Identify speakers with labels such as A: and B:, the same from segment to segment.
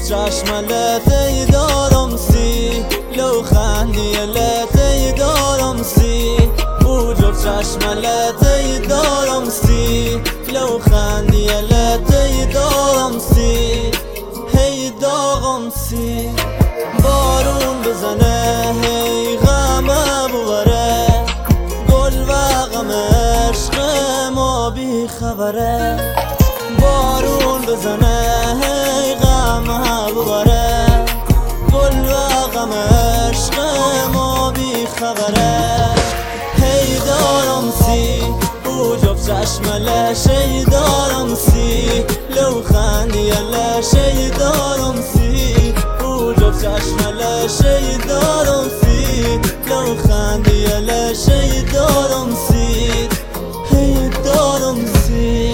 A: چشملت دارم سی لو خندی لت دارم سی او جفت چشملت دارم سی لو خندی لت دارم سی هی داغم سی بارون بزنه هی غمه ببره گل و غم عشق ما بی خبره بارون بزنه هی غمه ببره گل و غم عشق ما بی خبره هی دارم سی او جفت چشملش هی دارم سی لو خندی لش هی دارم سی او جفت چشملش هی دارم سی لو خندی لش هی دارم سی هی دارم سی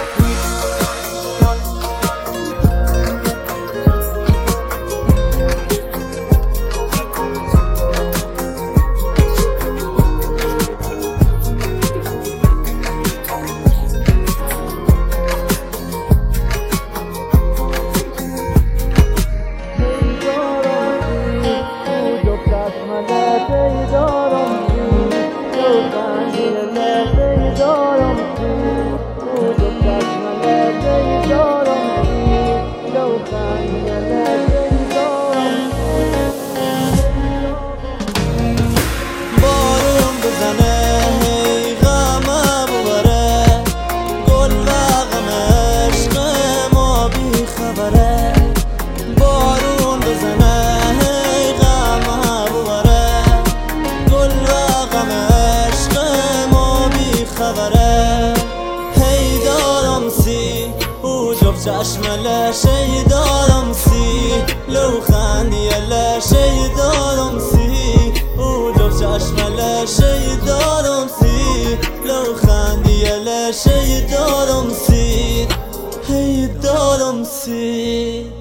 A: بارون بزنه هی غمه ببره گل و غم عشق ما بی خبره هی دارم سی او جفت چشملش هی دارم سی لو خندی لش هی دارم سی او جفت چشملش هی دارم سی لو خندی لش هی دارم سی هی دارم سی